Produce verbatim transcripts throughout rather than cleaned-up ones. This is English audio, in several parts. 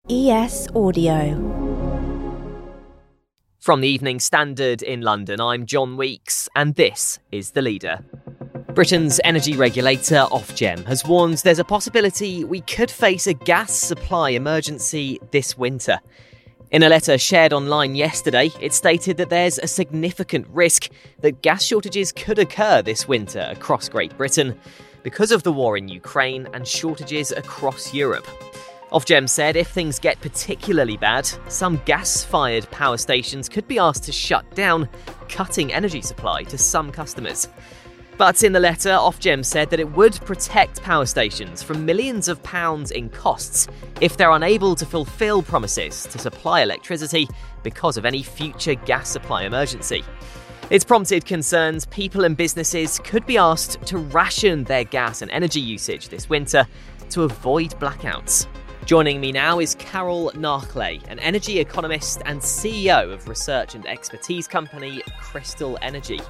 E S Audio. From the Evening Standard in London, I'm John Weeks, and this is The Leader. Britain's energy regulator Ofgem has warned there's a possibility we could face a gas supply emergency this winter. In a letter shared online yesterday, it stated that there's a significant risk that gas shortages could occur this winter across Great Britain because of the war in Ukraine and shortages across Europe. Ofgem said if things get particularly bad, some gas-fired power stations could be asked to shut down, cutting energy supply to some customers. But in the letter, Ofgem said that it would protect power stations from millions of pounds in costs if they're unable to fulfil promises to supply electricity because of any future gas supply emergency. It's prompted concerns people and businesses could be asked to ration their gas and energy usage this winter to avoid blackouts. Joining me now is Carol Narkley, an energy economist and C E O of research and expertise company Crystal Energy.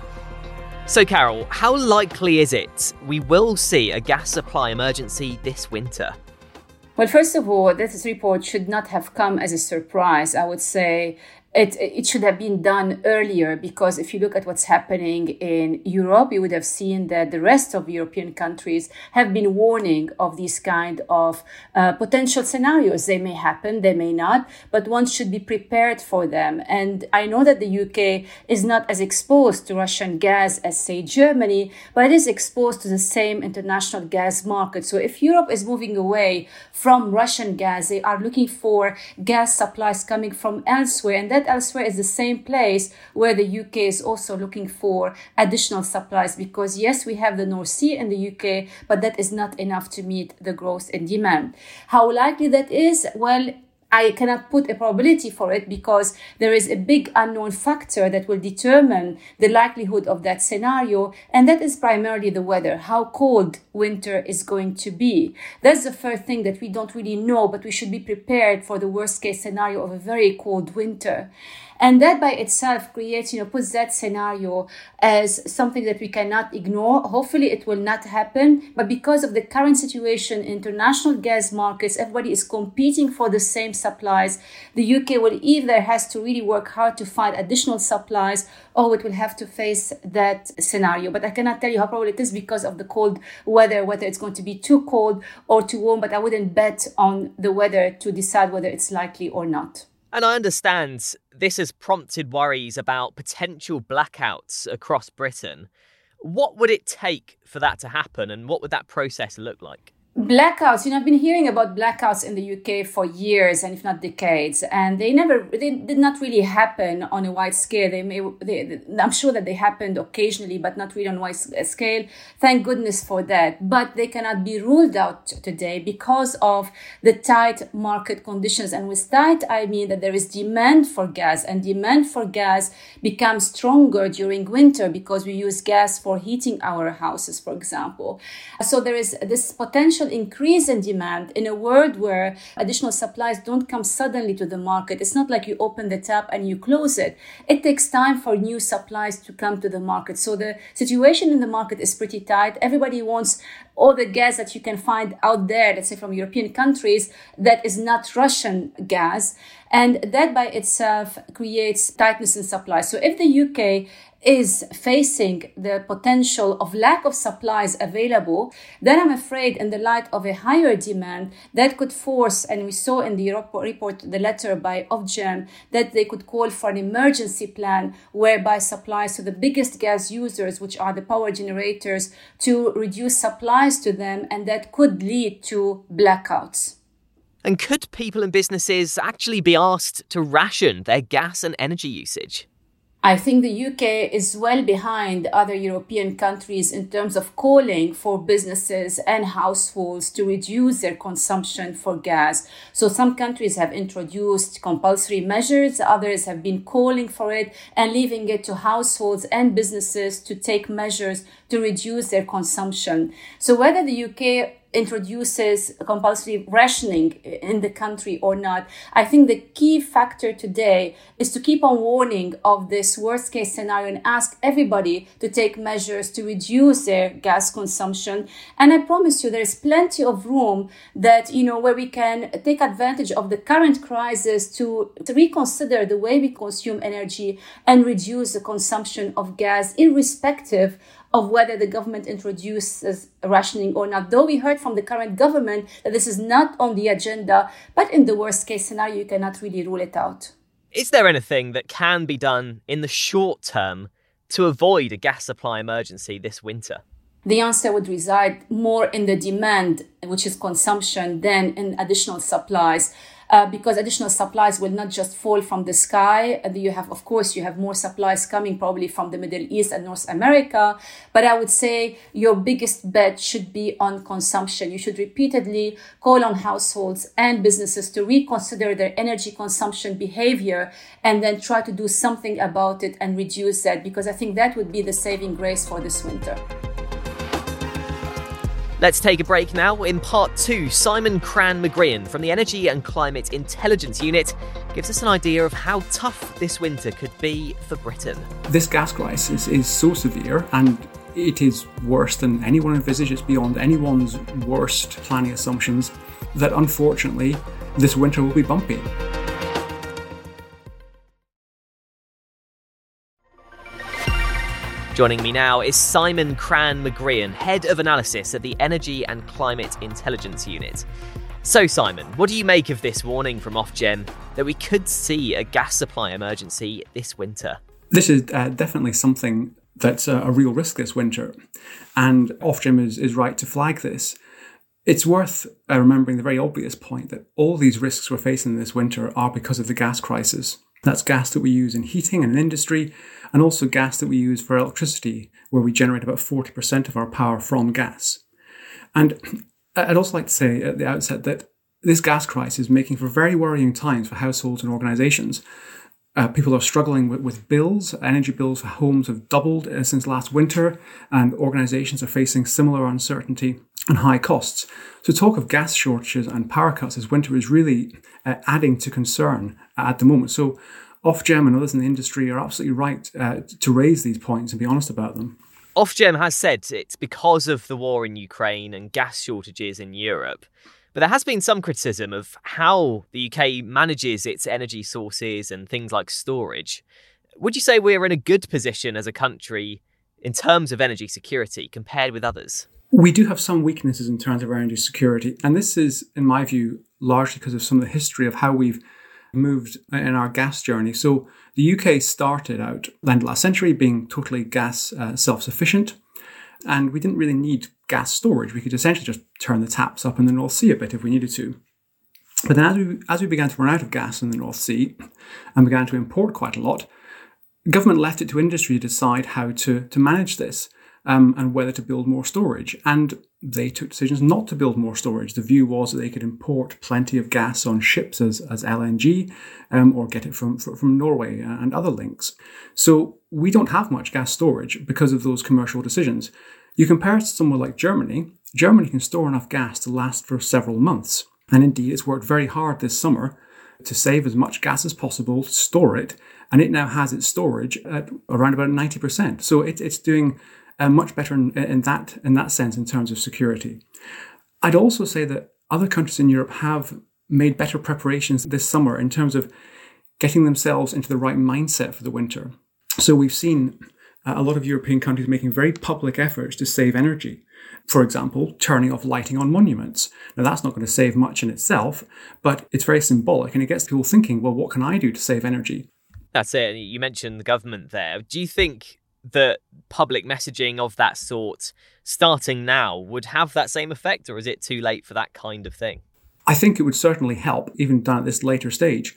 So Carol, how likely is it we will see a gas supply emergency this winter? Well, first of all, this report should not have come as a surprise. I would say It it should have been done earlier, because if you look at what's happening in Europe, you would have seen that the rest of European countries have been warning of these kind of uh, potential scenarios. They may happen, they may not, but one should be prepared for them. And I know that the U K is not as exposed to Russian gas as, say, Germany, but it is exposed to the same international gas market. So if Europe is moving away from Russian gas, they are looking for gas supplies coming from elsewhere, and that elsewhere is the same place where the U K is also looking for additional supplies, because yes, we have the North Sea in the U K, but that is not enough to meet the growth in demand. How likely that is? Well, I cannot put a probability for it, because there is a big unknown factor that will determine the likelihood of that scenario, and that is primarily the weather, how cold winter is going to be. That's the first thing that we don't really know, but we should be prepared for the worst case scenario of a very cold winter. And that by itself creates, you know, puts that scenario as something that we cannot ignore. Hopefully it will not happen. But because of the current situation in international gas markets, everybody is competing for the same supplies. The U K will either has to really work hard to find additional supplies, or it will have to face that scenario. But I cannot tell you how probable it is because of the cold weather, whether it's going to be too cold or too warm. But I wouldn't bet on the weather to decide whether it's likely or not. And I understand this has prompted worries about potential blackouts across Britain. What would it take for that to happen, and what would that process look like? Blackouts, you know, I've been hearing about blackouts in the U K for years, and if not decades, and they never, they did not really happen on a wide scale. They may, they, I'm sure that they happened occasionally, but not really on a wide scale. Thank goodness for that. But they cannot be ruled out today because of the tight market conditions. And with tight, I mean that there is demand for gas, and demand for gas becomes stronger during winter because we use gas for heating our houses, for example. So there is this potential increase in demand in a world where additional supplies don't come suddenly to the market. It's not like you open the tap and you close it. It takes time for new supplies to come to the market. So the situation in the market is pretty tight. Everybody wants all the gas that you can find out there, let's say from European countries, that is not Russian gas. And that by itself creates tightness in supply. So if the U K is facing the potential of lack of supplies available, then I'm afraid in the light of a higher demand, that could force, and we saw in the report, the letter by Ofgem, that they could call for an emergency plan whereby supplies to the biggest gas users, which are the power generators, to reduce supplies to them, and that could lead to blackouts. And could people and businesses actually be asked to ration their gas and energy usage? I think the U K is well behind other European countries in terms of calling for businesses and households to reduce their consumption for gas. So some countries have introduced compulsory measures, others have been calling for it and leaving it to households and businesses to take measures to reduce their consumption. So whether the U K introduces compulsory rationing in the country or not. I think the key factor today is to keep on warning of this worst case scenario and ask everybody to take measures to reduce their gas consumption. And I promise you, there is plenty of room that, you know, where we can take advantage of the current crisis to, to reconsider the way we consume energy and reduce the consumption of gas, irrespective of whether the government introduces rationing or not. Though we heard from the current government that this is not on the agenda, but in the worst case scenario, you cannot really rule it out. Is there anything that can be done in the short term to avoid a gas supply emergency this winter? The answer would reside more in the demand, which is consumption, than in additional supplies. Uh, because additional supplies will not just fall from the sky. Uh, you have, of course, you have more supplies coming probably from the Middle East and North America. But I would say your biggest bet should be on consumption. You should repeatedly call on households and businesses to reconsider their energy consumption behavior and then try to do something about it and reduce that, because I think that would be the saving grace for this winter. Let's take a break now. In part two, Simon Cran-McGrean from the Energy and Climate Intelligence Unit gives us an idea of how tough this winter could be for Britain. This gas crisis is so severe, and it is worse than anyone envisaged. It's beyond anyone's worst planning assumptions, that unfortunately this winter will be bumpy. Joining me now is Simon Cran-McGrean, Head of Analysis at the Energy and Climate Intelligence Unit. So Simon, what do you make of this warning from Ofgem that we could see a gas supply emergency this winter? This is uh, definitely something that's a, a real risk this winter, and Ofgem is, is right to flag this. It's worth uh, remembering the very obvious point that all these risks we're facing this winter are because of the gas crisis. That's gas that we use in heating and in industry, and also gas that we use for electricity, where we generate about forty percent of our power from gas. And I'd also like to say at the outset that this gas crisis is making for very worrying times for households and organisations. Uh, people are struggling with, with bills. Energy bills for homes have doubled uh, since last winter, and organisations are facing similar uncertainty and high costs. So talk of gas shortages and power cuts this winter is really uh, adding to concern at the moment. So Ofgem and others in the industry are absolutely right uh, to raise these points and be honest about them. Ofgem has said it's because of the war in Ukraine and gas shortages in Europe. But there has been some criticism of how the U K manages its energy sources and things like storage. Would you say we're in a good position as a country in terms of energy security compared with others? We do have some weaknesses in terms of our energy security. And this is, in my view, largely because of some of the history of how we've moved in our gas journey. So the U K started out the end of last century being totally gas uh, self-sufficient. And we didn't really need gas storage. We could essentially just turn the taps up in the North Sea a bit if we needed to. But then as we, as we began to run out of gas in the North Sea and began to import quite a lot, government left it to industry to decide how to, to manage this um, and whether to build more storage. And they took decisions not to build more storage. The view was that they could import plenty of gas on ships as, as L N G um, or get it from, from Norway and other links. So we don't have much gas storage because of those commercial decisions. You compare it to somewhere like Germany. Germany can store enough gas to last for several months. And indeed, it's worked very hard this summer to save as much gas as possible, store it, and it now has its storage at around about ninety percent. So it, it's doing uh, much better in, in that in that sense in terms of security. I'd also say that other countries in Europe have made better preparations this summer in terms of getting themselves into the right mindset for the winter. So we've seen a lot of European countries making very public efforts to save energy. For example, turning off lighting on monuments. Now, that's not going to save much in itself, but it's very symbolic and it gets people thinking, well, what can I do to save energy? That's it. You mentioned the government there. Do you think that public messaging of that sort, starting now, would have that same effect, or is it too late for that kind of thing? I think it would certainly help, even done at this later stage.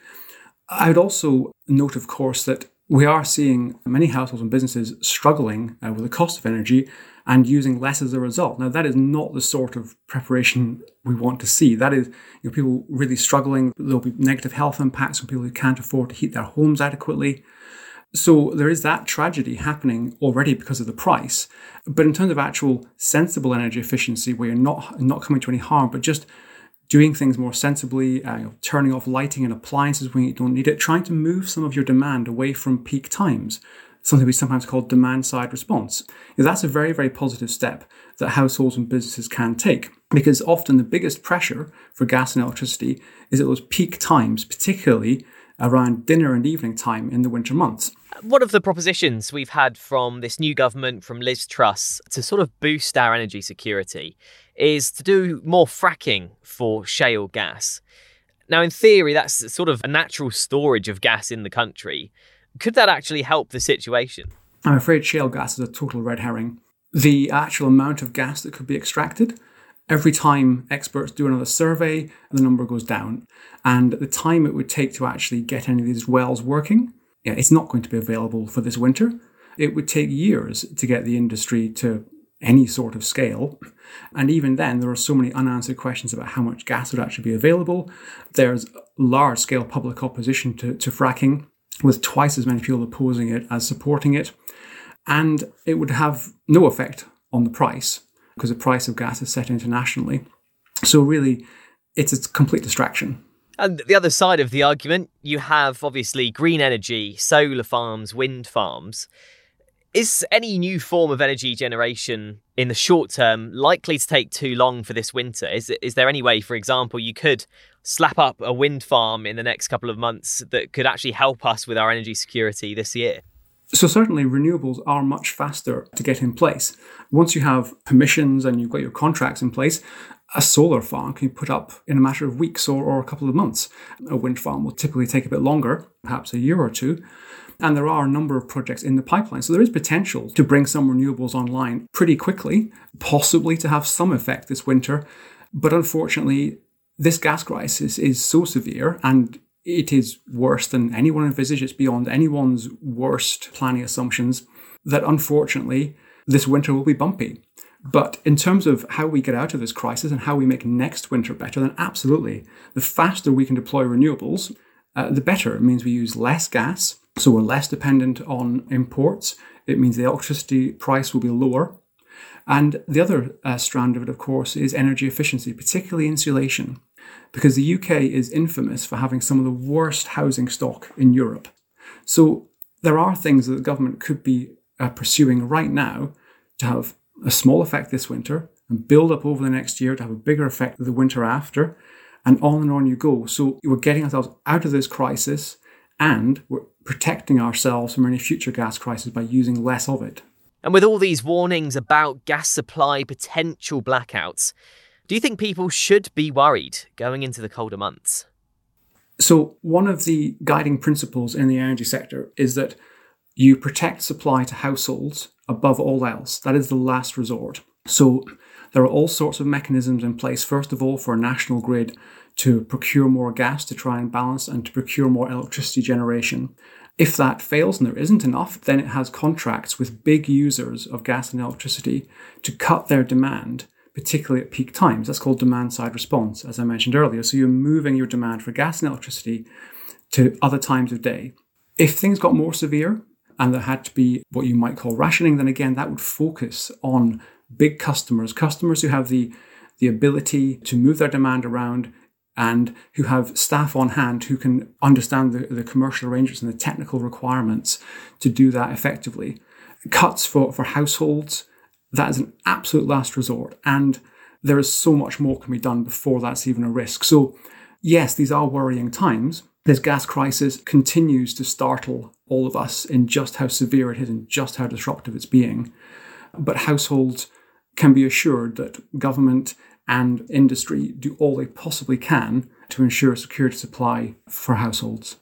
I would also note, of course, that we are seeing many households and businesses struggling uh, with the cost of energy and using less as a result. Now, that is not the sort of preparation we want to see. That is, you know, people really struggling. There'll be negative health impacts on people who can't afford to heat their homes adequately. So there is that tragedy happening already because of the price. But in terms of actual sensible energy efficiency, where you're not, not coming to any harm, but just doing things more sensibly, uh, you know, turning off lighting and appliances when you don't need it, trying to move some of your demand away from peak times, something we sometimes call demand-side response. You know, that's a very, very positive step that households and businesses can take, because often the biggest pressure for gas and electricity is at those peak times, particularly around dinner and evening time in the winter months. One of the propositions we've had from this new government, from Liz Truss, to sort of boost our energy security is to do more fracking for shale gas. Now, in theory, that's sort of a natural storage of gas in the country. Could that actually help the situation? I'm afraid shale gas is a total red herring. The actual amount of gas that could be extracted, every time experts do another survey, the number goes down. And the time it would take to actually get any of these wells working, yeah, it's not going to be available for this winter. It would take years to get the industry to any sort of scale. And even then, there are so many unanswered questions about how much gas would actually be available. There's large-scale public opposition to, to fracking, with twice as many people opposing it as supporting it. And it would have no effect on the price, because the price of gas is set internationally. So really, it's a complete distraction. And the other side of the argument, you have obviously green energy, solar farms, wind farms. Is any new form of energy generation in the short term likely to take too long for this winter? Is, is there any way, for example, you could slap up a wind farm in the next couple of months that could actually help us with our energy security this year? So certainly renewables are much faster to get in place. Once you have permissions and you've got your contracts in place, a solar farm can be put up in a matter of weeks or, or a couple of months. A wind farm will typically take a bit longer, perhaps a year or two. And there are a number of projects in the pipeline. So there is potential to bring some renewables online pretty quickly, possibly to have some effect this winter. But unfortunately, this gas crisis is so severe, and it is worse than anyone envisaged. It's beyond anyone's worst planning assumptions, that unfortunately, this winter will be bumpy. But in terms of how we get out of this crisis and how we make next winter better, then absolutely, the faster we can deploy renewables, uh, the better. It means we use less gas, so we're less dependent on imports. It means the electricity price will be lower. And the other uh, strand of it, of course, is energy efficiency, particularly insulation, because the U K is infamous for having some of the worst housing stock in Europe. So there are things that the government could be uh, pursuing right now to have a small effect this winter and build up over the next year to have a bigger effect the winter after, and on and on you go. So we're getting ourselves out of this crisis, and we're protecting ourselves from any future gas crisis by using less of it. And with all these warnings about gas supply potential blackouts, do you think people should be worried going into the colder months? So one of the guiding principles in the energy sector is that you protect supply to households above all else. That is the last resort. So there are all sorts of mechanisms in place, first of all, for a national grid to procure more gas to try and balance and to procure more electricity generation. If that fails and there isn't enough, then it has contracts with big users of gas and electricity to cut their demand, particularly at peak times. That's called demand-side response, as I mentioned earlier. So you're moving your demand for gas and electricity to other times of day. If things got more severe and there had to be what you might call rationing, then again, that would focus on big customers, customers who have the, the ability to move their demand around and who have staff on hand who can understand the, the commercial arrangements and the technical requirements to do that effectively. Cuts for, for households, that is an absolute last resort. And there is so much more can be done before that's even a risk. So yes, these are worrying times. This gas crisis continues to startle all of us in just how severe it is and just how disruptive it's being. But households can be assured that government and industry do all they possibly can to ensure security supply for households.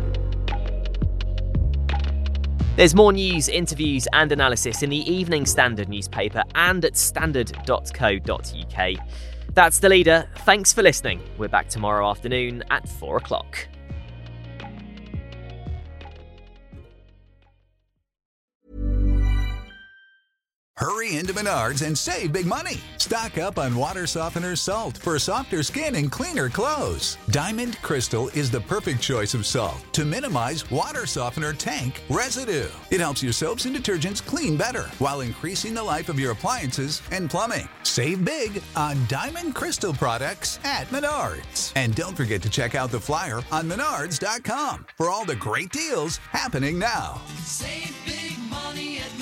There's more news, interviews and analysis in the Evening Standard newspaper and at standard dot co dot uk. That's The Leader. Thanks for listening. We're back tomorrow afternoon at four o'clock. Hurry into Menards and save big money. Stock up on water softener salt for softer skin and cleaner clothes. Diamond Crystal is the perfect choice of salt to minimize water softener tank residue. It helps your soaps and detergents clean better while increasing the life of your appliances and plumbing. Save big on Diamond Crystal products at Menards. And don't forget to check out the flyer on menards dot com for all the great deals happening now. Save big money at Menards.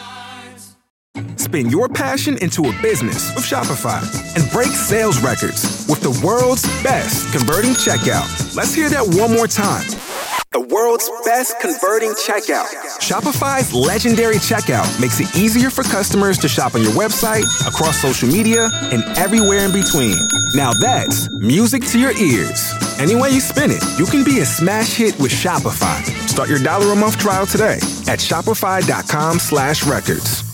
Spin your passion into a business with Shopify and break sales records with the world's best converting checkout. Let's hear that one more time. The world's best converting checkout. Shopify's legendary checkout makes it easier for customers to shop on your website, across social media, and everywhere in between. Now that's music to your ears. Any way you spin it, you can be a smash hit with Shopify. Start your dollar a month trial today at shopify dot com slash records.